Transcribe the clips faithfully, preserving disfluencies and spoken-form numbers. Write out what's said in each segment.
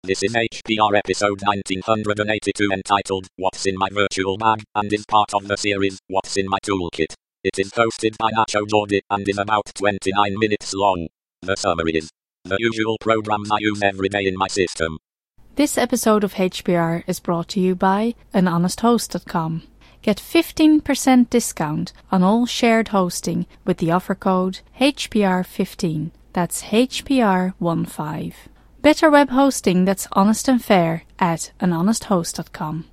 This is H P R episode nineteen eighty-two entitled, What's in My Virtual Bag, and is part of the series, What's in My Toolkit. It is hosted by Nacho Jordi, and is about twenty-nine minutes long. The summary is, the usual programs I use every day in my system. This episode of H P R is brought to you by an honest host dot com. Get fifteen percent discount on all shared hosting with the offer code H P R fifteen. That's H P R fifteen. Better web hosting that's honest and fair at an honest host dot com.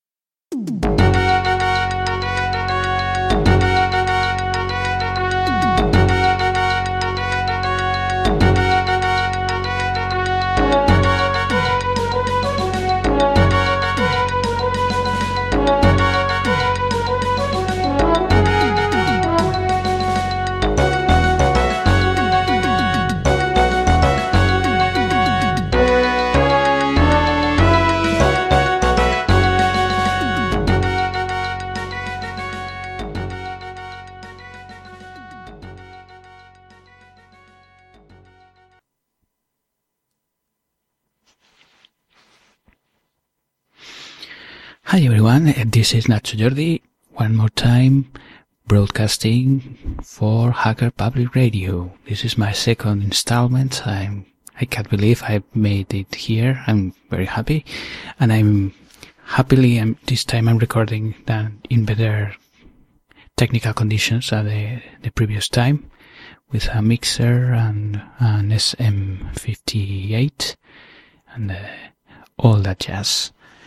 Hi everyone, this is Nacho Jordi, one more time, broadcasting for Hacker Public Radio. This is my second installment. I'm, I can't believe I've made it here. I'm very happy, and I'm happily, I'm, this time I'm recording than in better technical conditions than the, the previous time, with a mixer and an S M fifty-eight, and uh, all that jazz.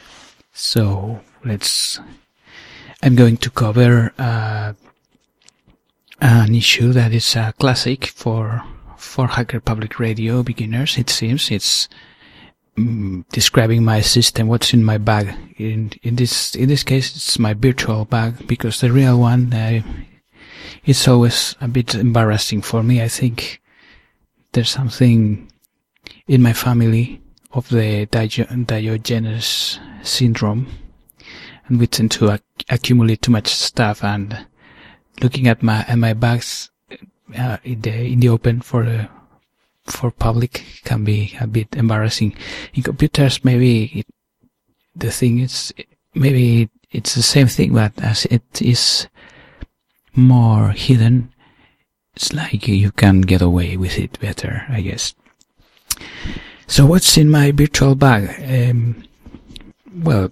So let's, I'm going to cover uh, an issue that is a classic for for Hacker Public Radio beginners. It seems it's um, describing my system, what's in my bag. In in this in this case, it's my virtual bag, because the real one, uh, it's always a bit embarrassing for me. I think there's something in my family of the Diogenes syndrome, and we tend to ac- accumulate too much stuff, and looking at my at my bags uh, in the in the open for the for public can be a bit embarrassing. In computers, maybe it, the thing is maybe it's the same thing, but as it is more hidden, it's like you can get away with it better, I guess. So what's in my virtual bag? Um, well,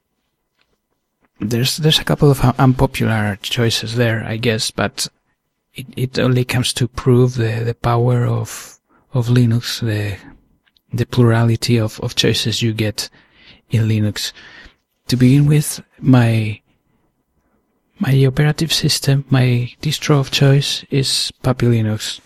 there's there's a couple of unpopular choices there, I guess, but it, it only comes to prove the, the power of of Linux, the the plurality of, of choices you get in Linux. To begin with, my my operative system, my distro of choice is Puppy Linux.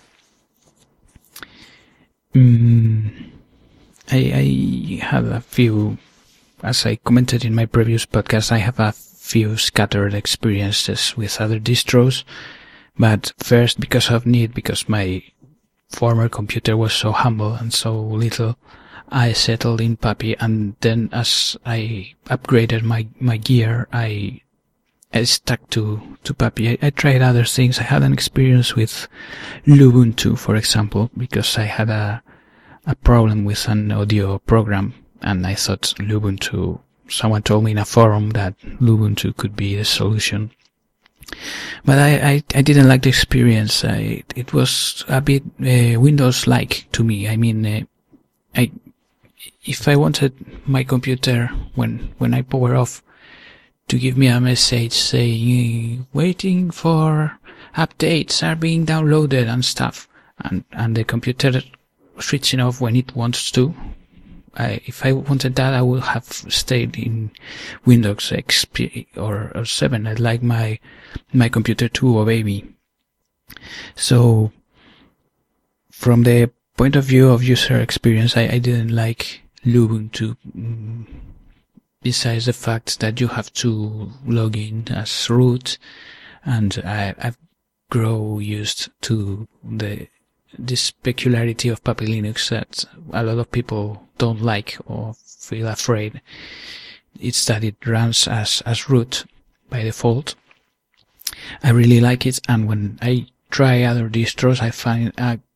Mm. I, I have a few, as I commented in my previous podcast, I have a few scattered experiences with other distros, but first because of need, because my former computer was so humble and so little, I settled in Puppy, and then as I upgraded my, my gear, I, I stuck to, to Puppy. I, I tried other things. I had an experience with Lubuntu, for example, because I had a a problem with an audio program, and I thought Lubuntu, someone told me in a forum that Lubuntu could be the solution. But I, I, I didn't like the experience. I, it was a bit uh, Windows-like to me. I mean, uh, I, if I wanted my computer, when, when I power off, to give me a message saying, waiting for updates are being downloaded and stuff, and, and the computer switching off when it wants to. I, if I wanted that, I would have stayed in Windows X P or, or seven. I'd like my, my computer to obey me. So, from the point of view of user experience, I, I didn't like Lubuntu. Mm, besides the fact that you have to log in as root, and I, I've grown used to the this peculiarity of Puppy Linux that a lot of people don't like or feel afraid. It's that it runs as, as root by default. I really like it, and when I try other distros, I find a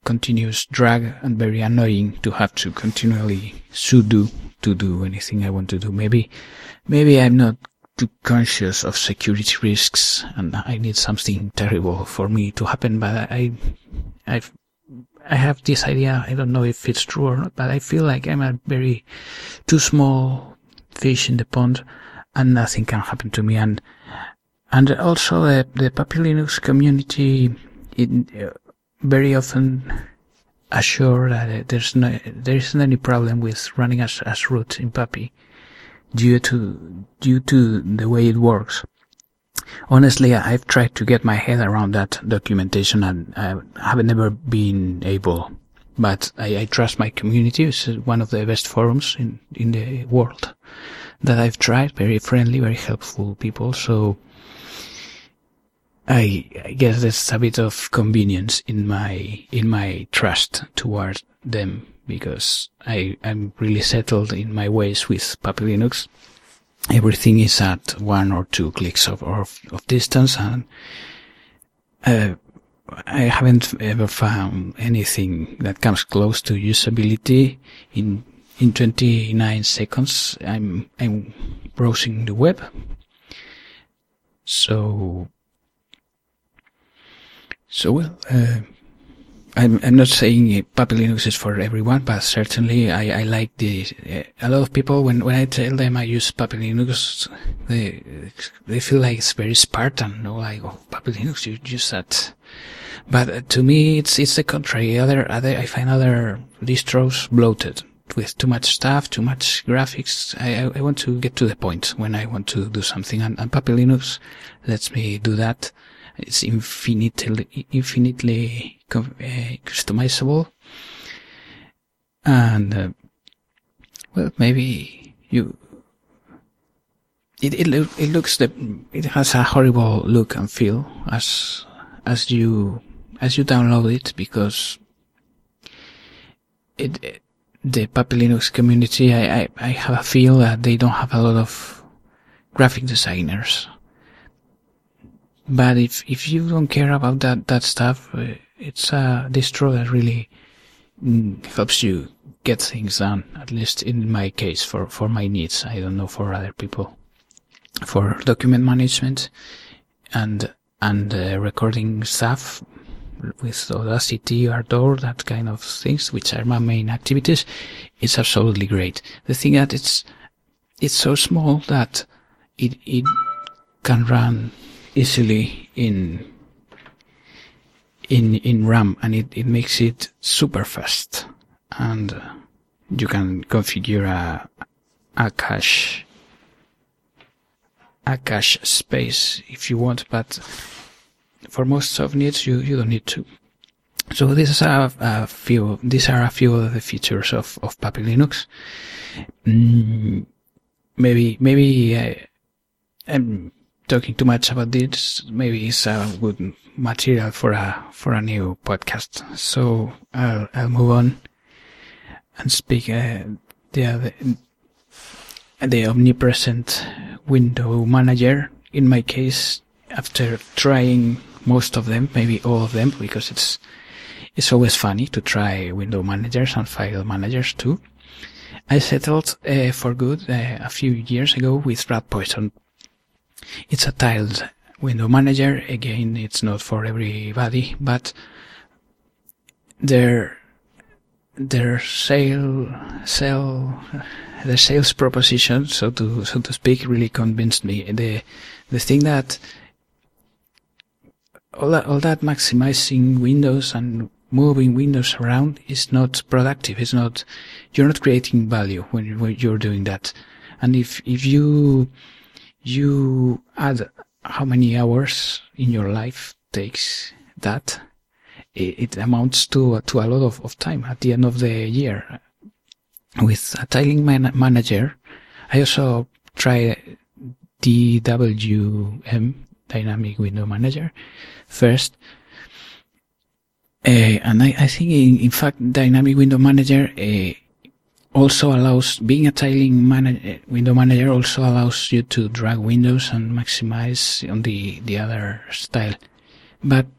continuous drag and very annoying to have to continually sudo to do anything I want to do. Maybe, maybe I'm not too conscious of security risks and I need something terrible for me to happen, but I, I've, I have this idea, I don't know if it's true or not, but I feel like I'm a very too small fish in the pond and nothing can happen to me. And, and also the, the Puppy Linux community, it, uh, very often assure that uh, there's no, there isn't any problem with running as, as root in Puppy due to, due to the way it works. Honestly, I've tried to get my head around that documentation and I haven't never been able, but I, I trust my community. It's one of the best forums in, in the world that I've tried. Very friendly, very helpful people. So I, I guess there's a bit of convenience in my, in my trust toward them because I, I'm really settled in my ways with Puppy Linux. Everything is at one or two clicks of, of, of distance, and uh, I haven't ever found anything that comes close to usability. In in twenty-nine seconds, I'm I'm browsing the web. So so well. Uh, I'm, I'm not saying Puppy Linux is for everyone, but certainly I, I like the, uh, a lot of people, when, when I tell them I use Puppy Linux, they, they feel like it's very Spartan, no, like, oh, Puppy Linux, you use that. But uh, to me, it's, it's the contrary. Other, other, I find other distros bloated with too much stuff, too much graphics. I, I, I want to get to the point when I want to do something, and, and Puppy Linux lets me do that. It's infinitely, infinitely uh, customizable. And, uh, well, maybe you, it, it, it looks, the, it has a horrible look and feel as, as you, as you download it, because it, it the Puppy Linux community, I, I, I have a feel that they don't have a lot of graphic designers. But if, if you don't care about that, that stuff, uh, it's a distro that really mm, helps you get things done, at least in my case, for, for my needs. I don't know for other people. For document management and, and uh, recording stuff with Audacity, Ardor, that kind of things, which are my main activities, it's absolutely great. The thing that it's, it's so small that it, it can run easily in in in RAM, and it, it makes it super fast, and uh, you can configure a a cache a cache space if you want, but for most of needs you you don't need to. So this is a, a few these are a few of the features of of Puppy Linux. Mm, maybe maybe uh, I'm talking too much about this. Maybe it's a good material for a for a new podcast. So I'll I'll move on and speak uh, the, the the omnipresent window manager. In my case, after trying most of them, maybe all of them, because it's it's always funny to try window managers and file managers too, I settled uh, for good uh, a few years ago with Rat Poison. It's a tiled window manager. Again, it's not for everybody, but their their sale sale the sales proposition, so to so to speak, really convinced me. The the thing that all that all that maximizing windows and moving windows around is not productive. It's not, you're not creating value when, when you're doing that. And if if you you add how many hours in your life takes that, it, it amounts to to a lot of, of time at the end of the year. With a tiling man- manager, I also try D W M, Dynamic Window Manager, first. Uh, and I, I think, in, in fact, Dynamic Window Manager uh, also allows, being a tiling man- window manager also allows you to drag windows and maximize on the, the other style. But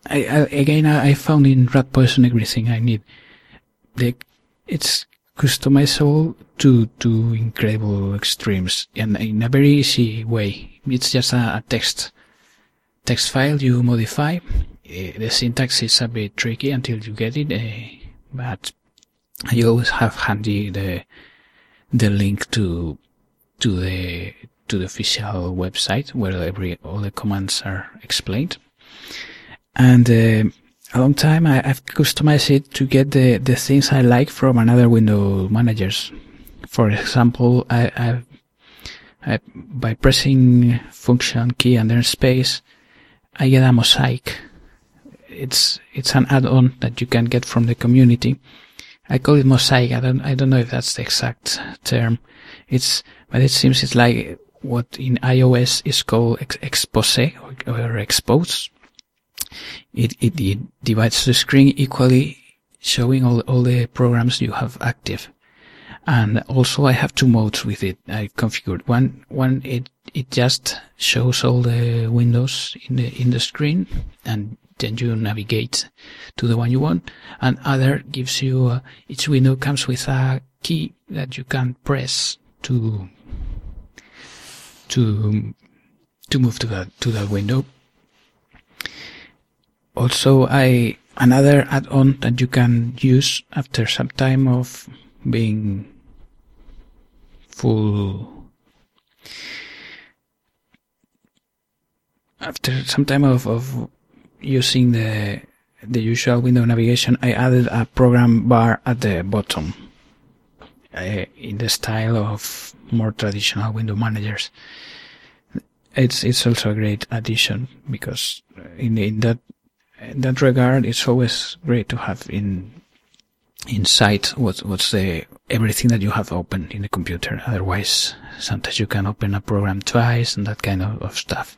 I, I again I, I found in Ratpoison everything I need. The it's customizable to to incredible extremes and in a very easy way. It's just a, a text text file you modify. Uh, the syntax is a bit tricky until you get it, uh, but you always have handy the the link to to the to the official website where every all the commands are explained. And uh, a long time I, I've customized it to get the the things I like from another window managers. For example, I, I, I by pressing function key and then space, I get a mosaic. It's it's an add-on that you can get from the community. I call it mosaic. I don't I don't know if that's the exact term. It's but it seems it's like what in iOS is called ex- expose or, or expose. It, it it divides the screen equally, showing all all the programs you have active. And also I have two modes with it. I configured one one it it just shows all the windows in the in the screen, and then you navigate to the one you want. And other gives you uh, each window comes with a key that you can press to to to move to that to that window. Also, I another add-on that you can use after some time of being full after some time of, of using the the usual window navigation. I added a program bar at the bottom uh, in the style of more traditional window managers. It's it's also a great addition because in in that in that regard, it's always great to have in in sight what what's the everything that you have open in the computer. Otherwise, sometimes you can open a program twice and that kind of, of stuff.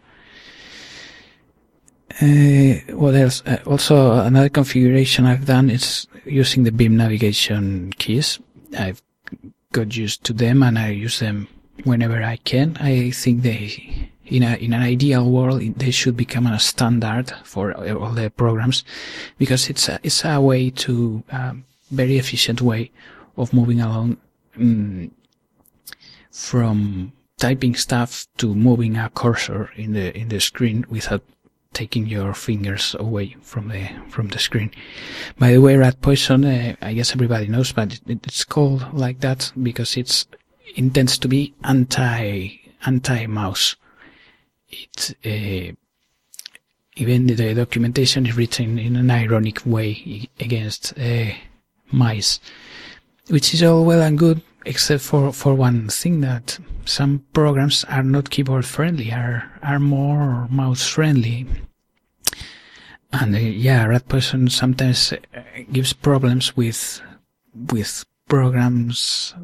Uh, what else? Uh, also, another configuration I've done is using the Vim navigation keys. I've got used to them and I use them whenever I can. I think they, in a in an ideal world, they should become a standard for all the programs, because it's a, it's a way to um, very efficient way of moving along um, from typing stuff to moving a cursor in the in the screen without taking your fingers away from the from the screen. By the way, Ratpoison, uh, I guess everybody knows, but it, it's called like that because it's intends to be anti anti mouse. It uh, even the documentation is written in an ironic way against uh, mice, which is all well and good, except for for one thing, that some programs are not keyboard friendly, are are more mouse friendly. And uh, yeah, Ratpoison sometimes uh, gives problems with with programs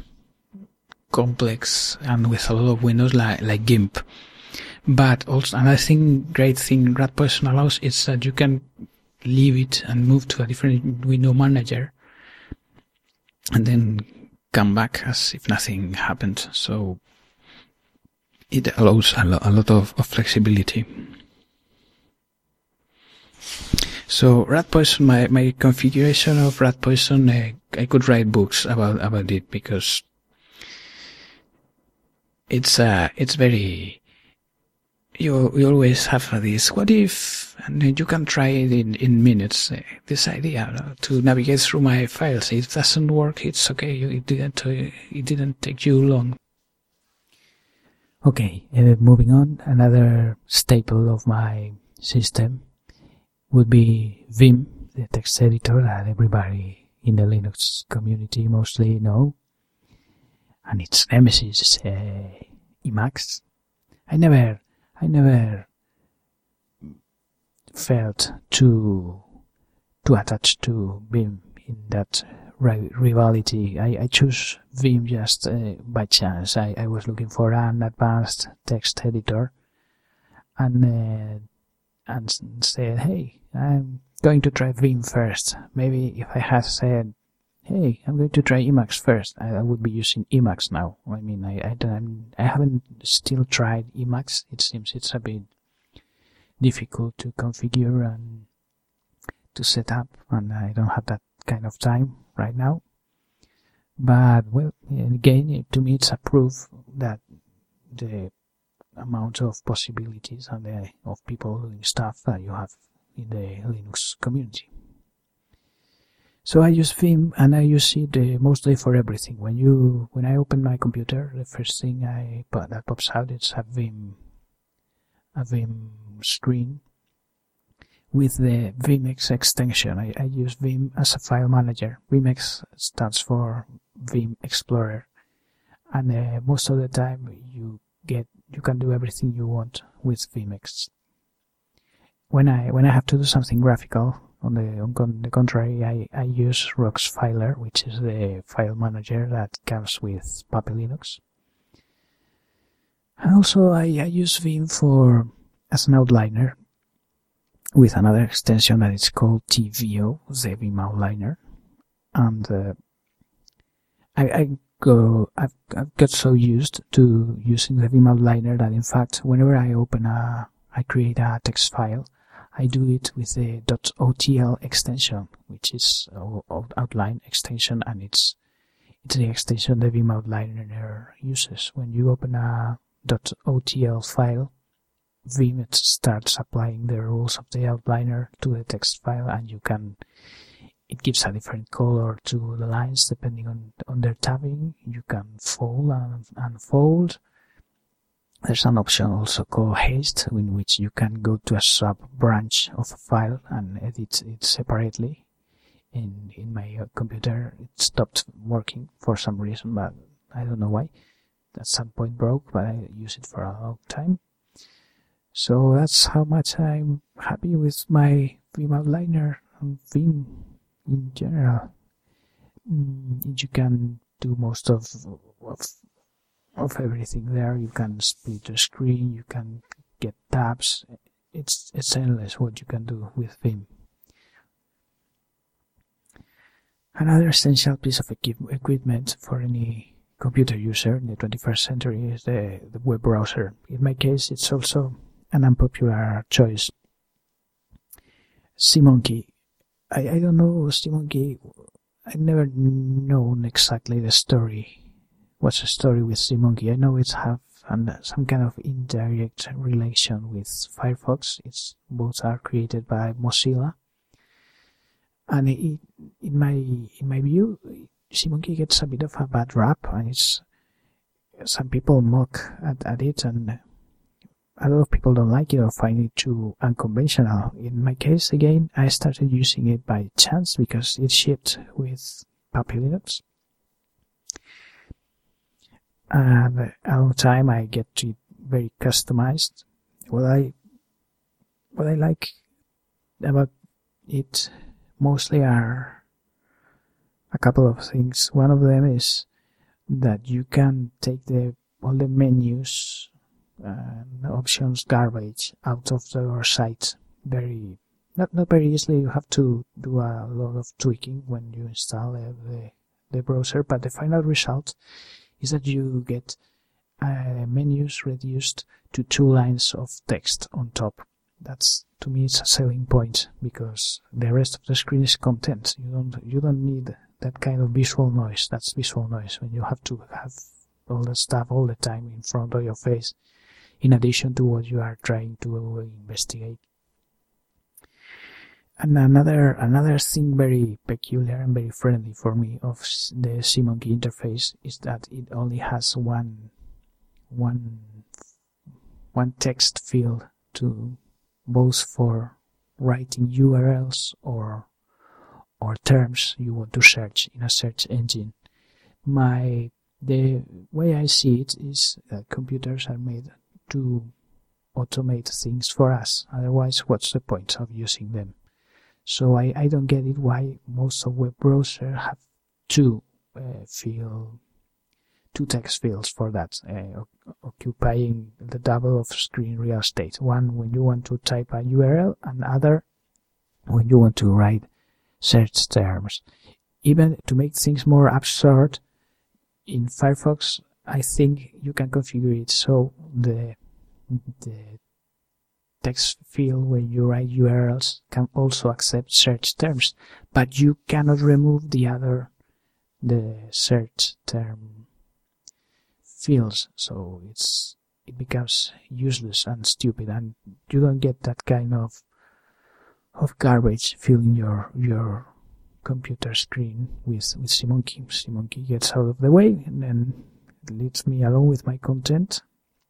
complex and with a lot of windows like like GIMP. But also, and I think great thing Ratpoison allows is that you can leave it and move to a different window manager, and then come back as if nothing happened. So it allows a, lo- a lot of, of flexibility. So Ratpoison, my, my configuration of Ratpoison, uh, I could write books about, about it, because it's, uh, it's very, you, you always have this, what if, and then you can try it in, in minutes, uh, this idea uh, to navigate through my files. If it doesn't work, it's okay. It didn't, uh, it didn't take you long. Okay, uh, moving on, another staple of my system would be Vim, the text editor that everybody in the Linux community mostly know, and its nemesis, uh, Emacs. I never, I never felt too, too attached to Vim in that ri- rivalry. I, I choose Vim just uh, by chance. I, I was looking for an advanced text editor, and uh, and said, hey, I'm going to try Vim first. Maybe if I had said, hey, I'm going to try Emacs first, I, I would be using Emacs now. I mean, I, I, don't, I haven't still tried Emacs. It seems it's a bit difficult to configure, and to set up, and I don't have that kind of time right now. But, well, again, to me it's a proof that the amount of possibilities and the, of people doing stuff that you have in the Linux community. So I use Vim, and I use it uh, mostly for everything. When you, when I open my computer, the first thing I that pops out is a Vim, a Vim screen with the Vimx extension. I, I use Vim as a file manager. Vimx stands for Vim Explorer, and uh, most of the time you get you can do everything you want with Vimx. When I when I have to do something graphical, on the on con the contrary, I, I use Roxfiler, which is the file manager that comes with Puppy Linux. And also I, I use Vim for as an outliner with another extension that is called T V O, the Vim outliner. And uh, I, I go I've, I've got so used to using the Vim outliner that in fact whenever I open a I create a text file, I do it with the .otl extension, which is uh, outline extension, and it's it's the extension the Vim outliner uses. When you open a .otl file, Vim it starts applying the rules of the outliner to the text file, and you can it gives a different color to the lines depending on on their tabbing. You can fold and unfold. There's an option also called haste, in which you can go to a sub-branch of a file and edit it separately. In in my computer, it stopped working for some reason, but I don't know why. At some point broke, but I use it for a long time. So that's how much I'm happy with my Vim outliner and Vim in general. Mm, you can do most of of of everything there. You can split the screen, you can get tabs. It's it's endless what you can do with Vim. Another essential piece of equip equipment for any computer user in the twenty-first century is the, the web browser. In my case, it's also an unpopular choice. SeaMonkey. I, I don't know SeaMonkey. I've never known exactly the story. What's the story with SeaMonkey? I know it's have an, some kind of indirect relation with Firefox. It's both are created by Mozilla, and it, in my in my view, SeaMonkey gets a bit of a bad rap, and it's some people mock at, at it, and a lot of people don't like it or find it too unconventional. In my case, again, I started using it by chance because it shipped with Puppy Linux. And a long time I get it very customized. What I what I like about it mostly are a couple of things. One of them is that you can take the all the menus and options garbage out of your site very not not very easily. You have to do a lot of tweaking when you install uh, the the browser, but the final result is that you get uh, menus reduced to two lines of text on top. That's, to me, it's a selling point, because the rest of the screen is content. You don't you don't need that kind of visual noise. That's visual noise when you have to have all that stuff all the time in front of your face, in addition to what you are trying to investigate. And another another thing very peculiar and very friendly for me of the SeaMonkey interface is that it only has one one one text field to both for writing U R Ls or or terms you want to search in a search engine. My the way I see it is that computers are made to automate things for us. Otherwise, what's the point of using them? So I, I don't get it why most of web browsers have two uh, field, two text fields for that, uh, occupying the double of screen real estate. One when you want to type a U R L, and other when you want to write search terms. Even to make things more absurd, in Firefox, I think you can configure it so the the text field when you write U R Ls can also accept search terms, but you cannot remove the other, the search term fields, so it's it becomes useless and stupid, and you don't get that kind of of garbage filling your your computer screen with with SeaMonkey. SeaMonkey gets out of the way and then leaves me alone with my content.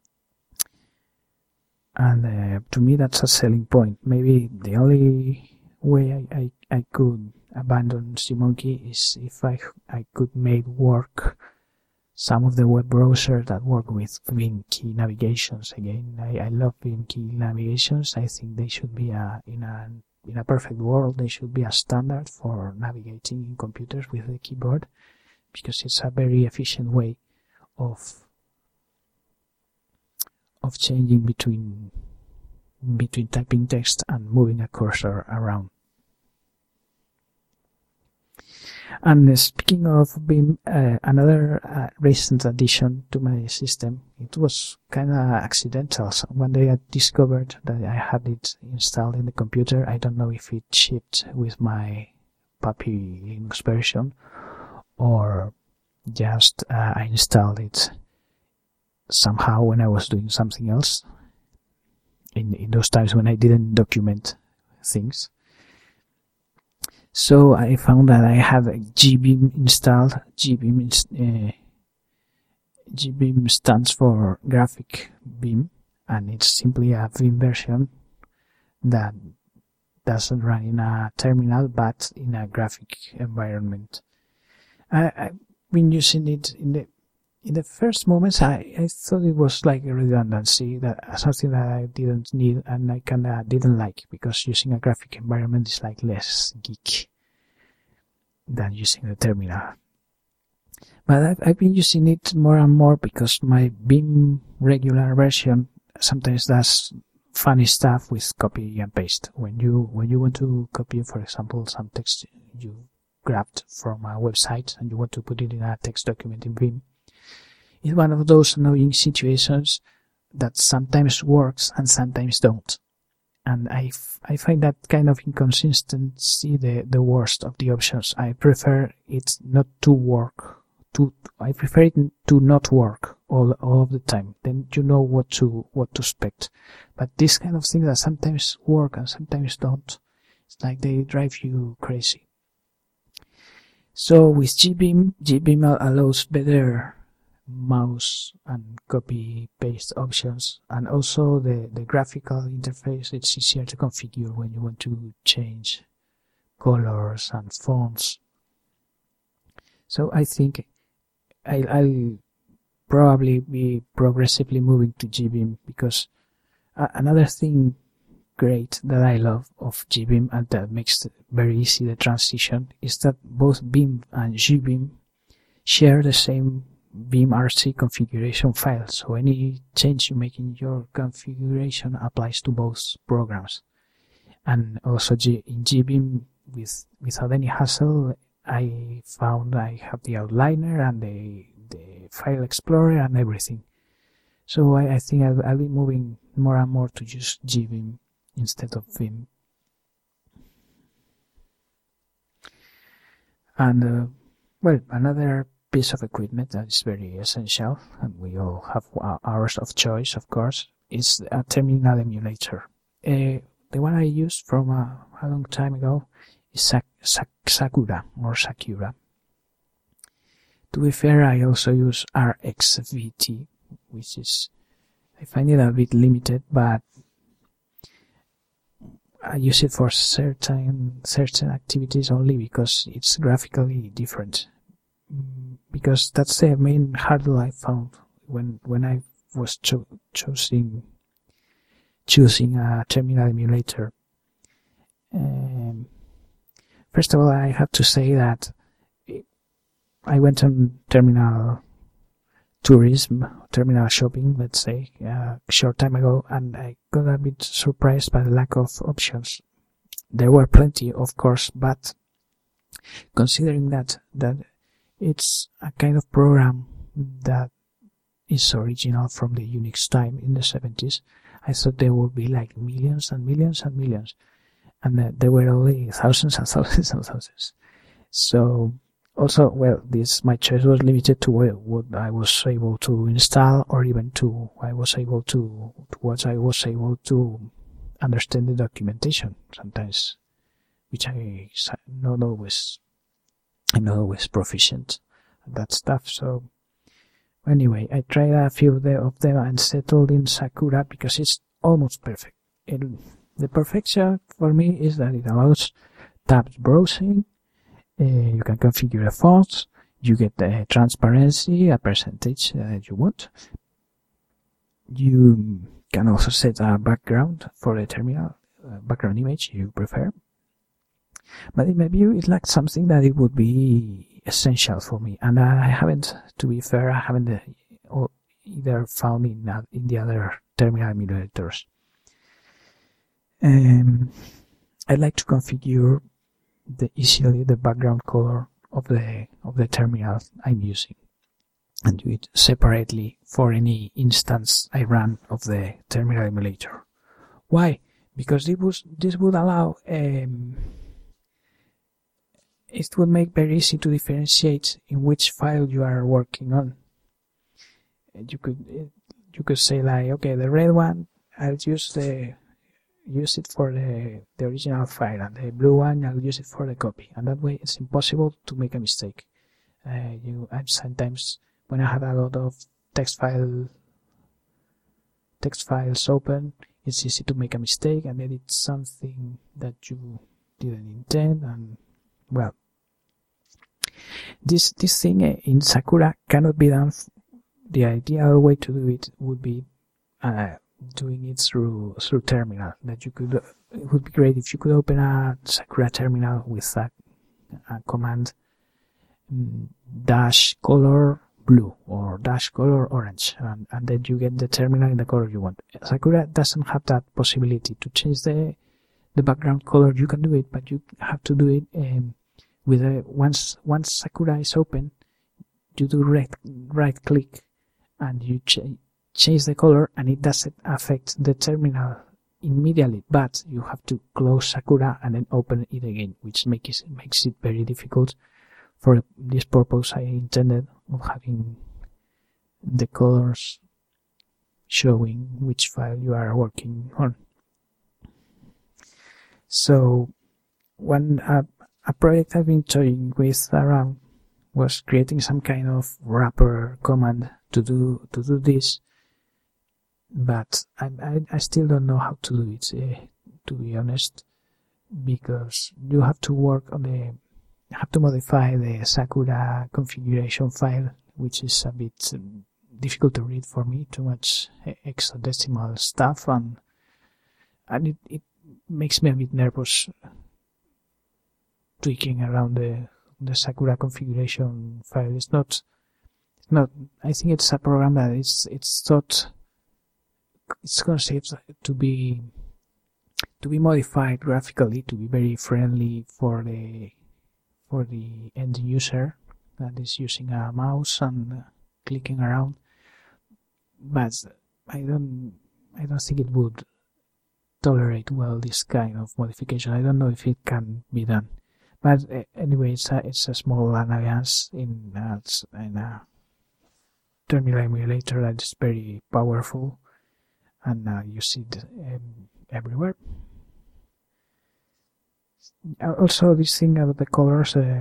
And uh, to me, that's a selling point. Maybe the only way I, I, I could abandon SeaMonkey is if I I could make work some of the web browsers that work with Vim key navigations. Again, I, I love Vim key navigations. I think they should be a, in a in a perfect world. They should be a standard for navigating in computers with the keyboard, because it's a very efficient way of of changing between between typing text and moving a cursor around. And uh, speaking of Vim, uh, another uh, recent addition to my system, it was kind of accidental. So one day I discovered that I had it installed in the computer. I don't know if it shipped with my Puppy Linux version, or just uh, I installed it somehow when I was doing something else, in, in those times when I didn't document things. So I found that I had GBim installed. GBim, uh, GBim stands for Graphic Vim, and it's simply a Vim version that doesn't run in a terminal but in a graphic environment. I, I've been using it in the in the first moments. I, I thought it was like a redundancy, that something that I didn't need and I kinda didn't like, because using a graphic environment is like less geek than using the terminal. But I've, I've been using it more and more because my Vim regular version sometimes does funny stuff with copy and paste. When you when you want to copy, for example, some text you grabbed from a website and you want to put it in a text document in Vim, it's one of those annoying situations that sometimes works and sometimes don't. And I, f- I find that kind of inconsistency the, the worst of the options. I prefer it not to work. To I prefer it to not work all all of the time. Then you know what to what to expect. But this kind of thing that sometimes work and sometimes don't, it's like they drive you crazy. So with GBim, GBim allows better mouse and copy paste options, and also the, the graphical interface. It's easier to configure when you want to change colors and fonts. So I think I'll, I'll probably be progressively moving to GBim, because uh, another thing great that I love of GBim, and that makes it very easy the transition, is that both Vim and GBim share the same vimrc configuration file, so any change you make in your configuration applies to both programs. And also G- in GBim, with without any hassle, I found I have the outliner and the the file explorer and everything. So I, I think I'll, I'll be moving more and more to use GBim instead of Vim. And uh, well, another piece of equipment that is very essential, and we all have ours of choice, of course, is a terminal emulator. Uh, the one I used from a, a long time ago is Sak- Sak- Sakura or Sakura. To be fair, I also use R X V T, which is, I find it a bit limited, but I use it for certain certain activities only because it's graphically different. Because that's the main hurdle I found when when I was cho- choosing choosing a terminal emulator. Um, first of all, I have to say that I went on terminal tourism, terminal shopping, let's say, uh, a short time ago, and I got a bit surprised by the lack of options. There were plenty, of course, but considering that that it's a kind of program that is original from the Unix time in the seventies, I thought there would be like millions and millions and millions, and uh, there were only thousands and thousands and thousands. So also, well, this my choice was limited to what I was able to install, or even to I was able to, to what I was able to understand the documentation sometimes, which I not always I'm not always proficient at that stuff. So anyway, I tried a few of them and settled in Sakura because it's almost perfect. It, the perfection for me is that it allows tabbed browsing. Uh, you can configure the fonts. You get the transparency, a percentage that uh, you want. You can also set a background for the terminal, uh, background image you prefer. But in my view, it lacks something that it would be essential for me, and I haven't, to be fair, I haven't uh, either found in, uh, in the other terminal emulators. Um, I'd like to configure the easily the background color of the of the terminal I'm using, and do it separately for any instance I run of the terminal emulator. Why? Because it was this would allow um, it would make very easy to differentiate in which file you are working on. You could you could say like, okay, the red one, I'll use the use it for the, the original file, and the blue one I'll use it for the copy, and that way it's impossible to make a mistake. Uh, you I'm sometimes when I have a lot of text file text files open, it's easy to make a mistake and edit something that you didn't intend, and well, this this thing in Sakura cannot be done. The ideal way to do it would be uh, doing it through through terminal. That you could, it would be great if you could open a Sakura terminal with a, a command um, dash color blue or dash color orange, and, and then you get the terminal in the color you want. Sakura doesn't have that possibility to change the the background color. You can do it, but you have to do it um, with a once once Sakura is open, you do right right click and you ch change the color, and it doesn't affect the terminal immediately, but you have to close Sakura and then open it again, which makes it, makes it very difficult. For this purpose, I intended of having the colors showing which file you are working on. So, one uh, a project I've been toying with around was creating some kind of wrapper command to do to do this, but I I, I still don't know how to do it, uh, to be honest, because you have to work on the have to modify the Sakura configuration file, which is a bit um, difficult to read for me, too much hexadecimal stuff, and and it, it makes me a bit nervous tweaking around the the Sakura configuration file. It's not it's not I think it's a program that it's it's thought it's conceived to be to be modified graphically to be very friendly for the for the end user that is using a mouse and uh, clicking around, but I don't I don't think it would tolerate well this kind of modification. I don't know if it can be done, but uh, anyway, it's a it's a small annoyance in uh, in a terminal emulator that is very powerful, and uh, you see it um, everywhere. Also, this thing about the colors uh,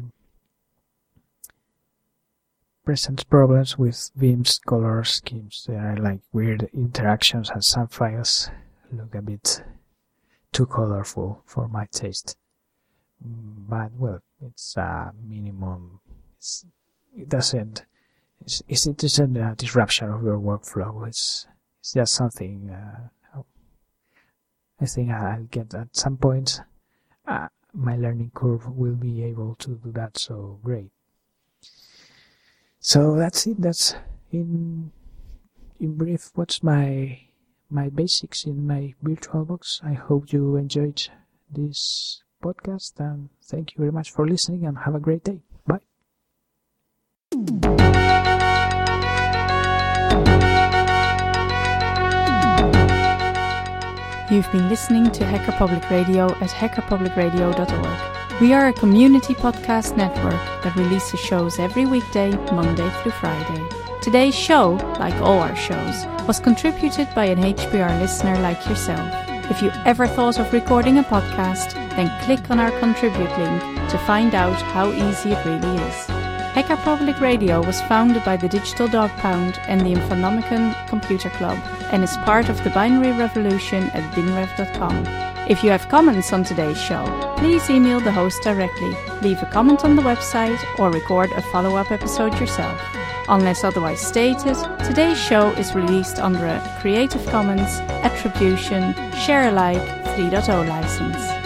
presents problems with Vim's color schemes. There are like weird interactions, and some files look a bit too colorful for my taste. But well, it's a minimum. It's, it doesn't. It's, it's, it isn't a disruption of your workflow. It's it's just something. Uh, I think I'll get at some point. Uh, my learning curve will be able to do that, so great. So that's it. That's in in brief what's my my basics in my VirtualBox. I hope you enjoyed this podcast, and thank you very much for listening, and have a great day. Bye. You've been listening to Hacker Public Radio at hacker public radio dot org. We are a community podcast network that releases shows every weekday, Monday through Friday. Today's show, like all our shows, was contributed by an H P R listener like yourself. If you ever thought of recording a podcast, then click on our contribute link to find out how easy it really is. Hacker Public Radio was founded by the Digital Dog Pound and the Infonomicon Computer Club and is part of the binary revolution at binrev dot com. If you have comments on today's show, please email the host directly, leave a comment on the website, or record a follow-up episode yourself. Unless otherwise stated, today's show is released under a Creative Commons Attribution Share Alike three point oh license.